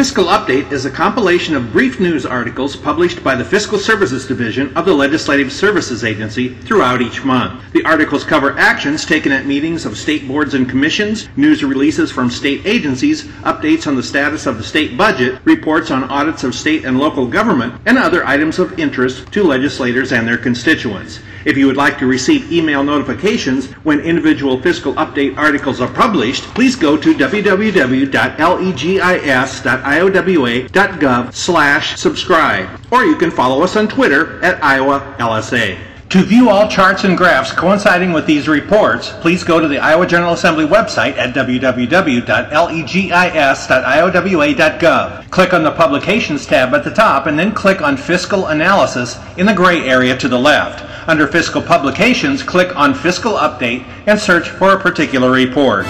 Fiscal Update is a compilation of brief news articles published by the Fiscal Services Division of the Legislative Services Agency throughout each month. The articles cover actions taken at meetings of state boards and commissions, news releases from state agencies, updates on the status of the state budget, reports on audits of state and local government, and other items of interest to legislators and their constituents. If you would like to receive email notifications when individual Fiscal Update articles are published, please go to www.legis.iowa.gov/subscribe, or you can follow us on Twitter at @IowaLSA. To view all charts and graphs coinciding with these reports, please go to the Iowa General Assembly website at www.legis.iowa.gov. Click on the Publications tab at the top and then click on Fiscal Analysis in the gray area to the left. Under Fiscal Publications, click on Fiscal Update and search for a particular report.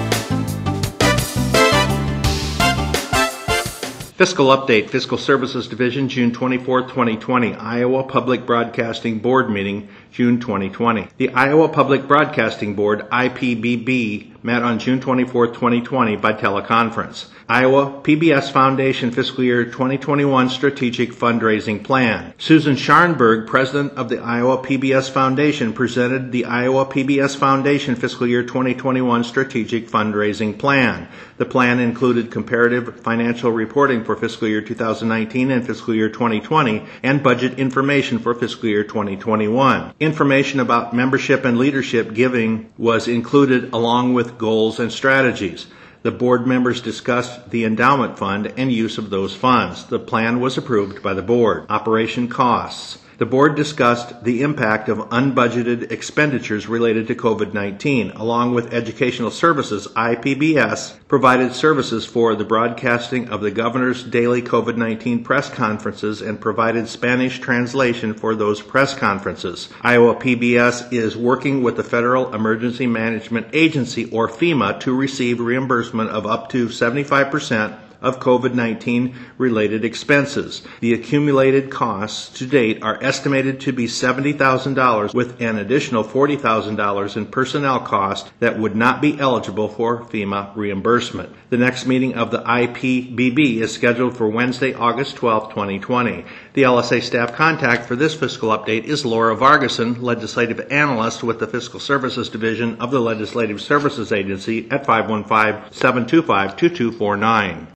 Fiscal Update, Fiscal Services Division, June 24, 2020, Iowa Public Broadcasting Board meeting, June 2020. The Iowa Public Broadcasting Board, IPBB, met on June 24, 2020 by teleconference. Iowa PBS Foundation Fiscal Year 2021 Strategic Fundraising Plan. Susan Scharnberg, President of the Iowa PBS Foundation, presented the Iowa PBS Foundation Fiscal Year 2021 Strategic Fundraising Plan. The plan included comparative financial reporting for fiscal year 2019 and fiscal year 2020 and budget information for fiscal year 2021. Information about membership and leadership giving was included along with goals and strategies. The board members discussed the endowment fund and use of those funds. The plan was approved by the board. Operation costs. The board discussed the impact of unbudgeted expenditures related to COVID-19, along with educational services. IPBS provided services for the broadcasting of the governor's daily COVID-19 press conferences and provided Spanish translation for those press conferences. Iowa PBS is working with the Federal Emergency Management Agency, or FEMA, to receive reimbursement of up to 75% of COVID-19 related expenses. The accumulated costs to date are estimated to be $70,000, with an additional $40,000 in personnel costs that would not be eligible for FEMA reimbursement. The next meeting of the IPBB is scheduled for Wednesday, August 12, 2020. The LSA staff contact for this fiscal update is Laura Vargason, Legislative Analyst with the Fiscal Services Division of the Legislative Services Agency, at 515-725-2249.